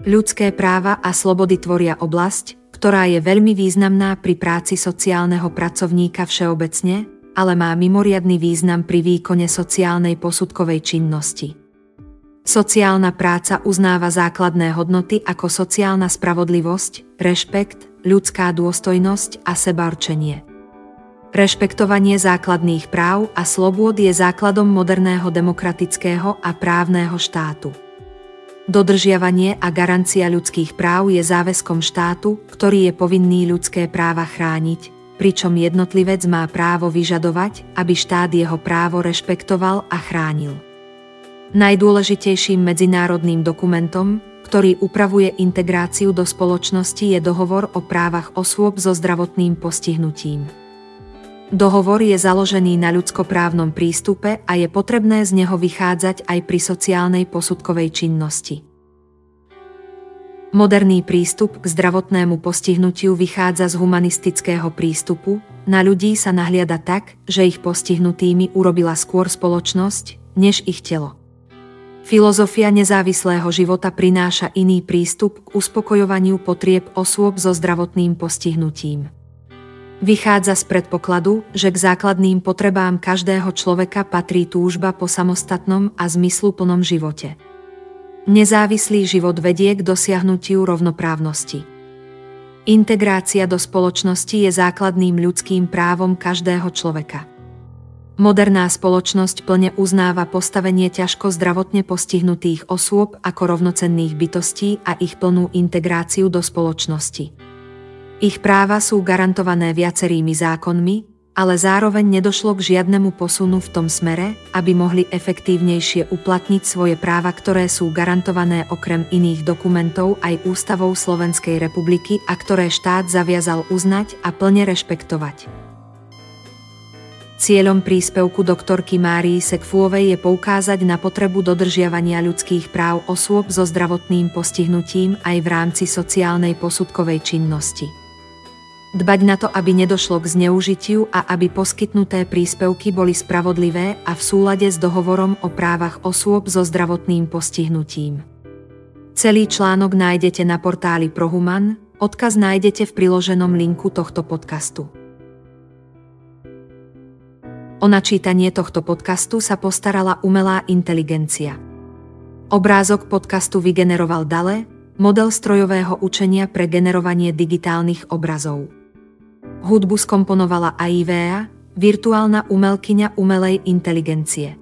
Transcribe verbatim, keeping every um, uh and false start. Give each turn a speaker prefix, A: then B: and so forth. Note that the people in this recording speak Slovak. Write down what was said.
A: Ľudské práva a slobody tvoria oblasť, ktorá je veľmi významná pri práci sociálneho pracovníka všeobecne, ale má mimoriadny význam pri výkone sociálnej posudkovej činnosti. Sociálna práca uznáva základné hodnoty ako sociálna spravodlivosť, rešpekt, ľudská dôstojnosť a sebaurčenie. Rešpektovanie základných práv a slobôd je základom moderného demokratického a právneho štátu. Dodržiavanie a garancia ľudských práv je záväzkom štátu, ktorý je povinný ľudské práva chrániť, pričom jednotlivec má právo vyžadovať, aby štát jeho právo rešpektoval a chránil. Najdôležitejším medzinárodným dokumentom, ktorý upravuje integráciu do spoločnosti, je Dohovor o právach osôb so zdravotným postihnutím. Dohovor je založený na ľudskoprávnom prístupe a je potrebné z neho vychádzať aj pri sociálnej posudkovej činnosti. Moderný prístup k zdravotnému postihnutiu vychádza z humanistického prístupu, na ľudí sa nahliada tak, že ich postihnutými urobila skôr spoločnosť, než ich telo. Filozofia nezávislého života prináša iný prístup k uspokojovaniu potrieb osôb so zdravotným postihnutím. Vychádza z predpokladu, že k základným potrebám každého človeka patrí túžba po samostatnom a zmysluplnom živote. Nezávislý život vedie k dosiahnutiu rovnoprávnosti. Integrácia do spoločnosti je základným ľudským právom každého človeka. Moderná spoločnosť plne uznáva postavenie ťažko zdravotne postihnutých osôb ako rovnocenných bytostí a ich plnú integráciu do spoločnosti. Ich práva sú garantované viacerými zákonmi, ale zároveň nedošlo k žiadnemu posunu v tom smere, aby mohli efektívnejšie uplatniť svoje práva, ktoré sú garantované okrem iných dokumentov aj Ústavou Slovenskej republiky a ktoré štát zaviazal uznať a plne rešpektovať. Cieľom príspevku doktorky Márii Sekfuovej je poukázať na potrebu dodržiavania ľudských práv osôb so zdravotným postihnutím aj v rámci sociálnej posudkovej činnosti. Dbať na to, aby nedošlo k zneužitiu a aby poskytnuté príspevky boli spravodlivé a v súlade s dohovorom o právach osôb so zdravotným postihnutím. Celý článok nájdete na portáli Prohuman, odkaz nájdete v priloženom linku tohto podcastu. O načítanie tohto podcastu sa postarala umelá inteligencia. Obrázok podcastu vygeneroval DALL-E, model strojového učenia pre generovanie digitálnych obrazov. Hudbu skomponovala á í vé á, virtuálna umelkyňa umelej inteligencie.